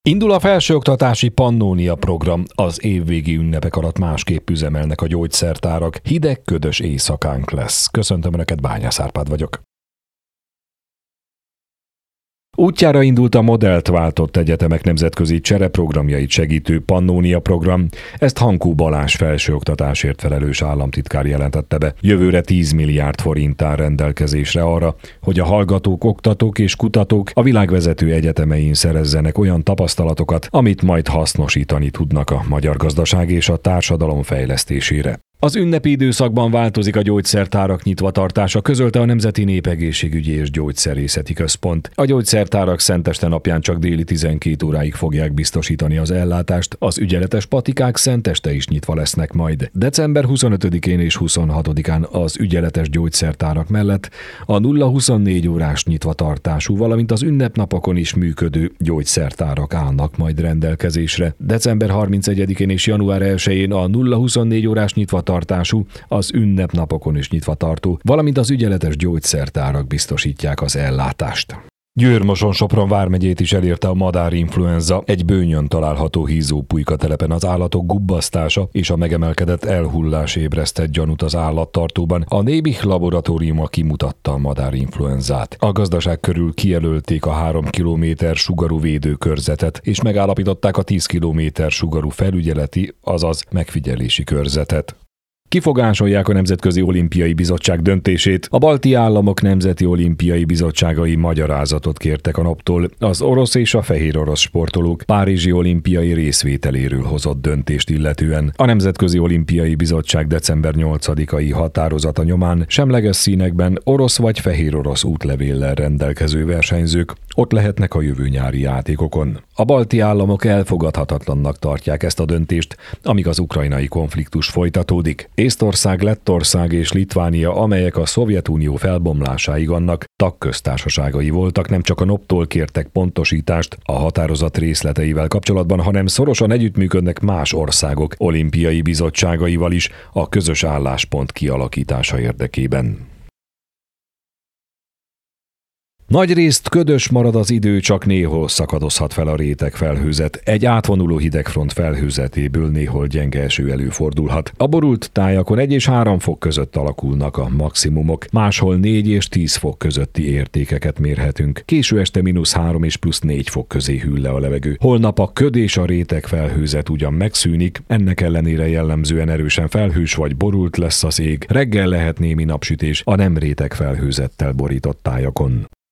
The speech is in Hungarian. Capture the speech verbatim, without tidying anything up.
Indul a felsőoktatási Pannónia program. Az évvégi ünnepek alatt másképp üzemelnek a gyógyszertárak. Hideg, ködös éjszakánk lesz. Köszöntöm Önöket, Bányász Árpád vagyok. Útjára indult a modellt váltott egyetemek nemzetközi csereprogramjait segítő Pannónia program. Ezt Hankó Balázs felsőoktatásért felelős államtitkár jelentette be. Jövőre tíz milliárd forint áll rendelkezésre arra, hogy a hallgatók, oktatók és kutatók a világvezető egyetemein szerezzenek olyan tapasztalatokat, amit majd hasznosítani tudnak a magyar gazdaság és a társadalom fejlesztésére. Az ünnepi időszakban változik a gyógyszertárak nyitvatartása, közölte a Nemzeti Népegészségügyi és Gyógyszerészeti Központ. A gyógyszertárak szenteste napján csak déli tizenkét óráig fogják biztosítani az ellátást, az ügyeletes patikák szenteste is nyitva lesznek majd. december huszonötödikén és huszonhatodikán az ügyeletes gyógyszertárak mellett a nulla huszonnégy órás nyitvatartású, valamint az ünnepnapokon is működő gyógyszertárak állnak majd rendelkezésre. december harmincegyedikén és január elsején a nulla huszonnégy órás nyitvatartású tartású, az ünnepnapokon is nyitva tartó, valamint az ügyeletes gyógyszertárak biztosítják az ellátást. Győr-Moson-Sopron vármegyét is elérte a madárinfluenza. Egy bőnyön található hízópulyka telepen az állatok gubbasztása és a megemelkedett elhullás ébresztett gyanút az állattartóban. A Nébih laboratóriuma kimutatta a madárinfluenzát. A gazdaság körül kijelölték a három kilométer sugarú védőkörzetet, és megállapították a tíz kilométer sugarú felügyeleti, azaz megfigyelési körzetet. Kifogásolják a Nemzetközi Olimpiai Bizottság döntését. A balti államok nemzeti olimpiai bizottságai magyarázatot kértek a naptól az orosz és a fehér orosz sportolók párizsi olimpiai részvételéről hozott döntést illetően. A Nemzetközi Olimpiai Bizottság december nyolcadikai határozata nyomán semleges színekben orosz vagy fehér orosz útlevéllel rendelkező versenyzők ott lehetnek a jövő nyári játékokon. A balti államok elfogadhatatlannak tartják ezt a döntést, amíg az ukrajnai konfliktus folytatódik. Észtország, Lettország és Litvánia, amelyek a Szovjetunió felbomlásáig annak tagköztársaságai voltak, nem csak a noptól kértek pontosítást a határozat részleteivel kapcsolatban, hanem szorosan együttműködnek más országok olimpiai bizottságaival is a közös álláspont kialakítása érdekében. Nagyrészt ködös marad az idő, csak néhol szakadozhat fel a rétegfelhőzet. Egy átvonuló hidegfront felhőzetéből néhol gyenge eső előfordulhat. A borult tájakon egy és három fok között alakulnak a maximumok, máshol négy és tíz fok közötti értékeket mérhetünk. Késő este mínusz három és plusz négy fok közé hűl le a levegő. Holnap a köd és a rétegfelhőzet ugyan megszűnik, ennek ellenére jellemzően erősen felhős vagy borult lesz az ég. Reggel lehet némi napsütés a nem rétegfelhőzettel borított tájakon.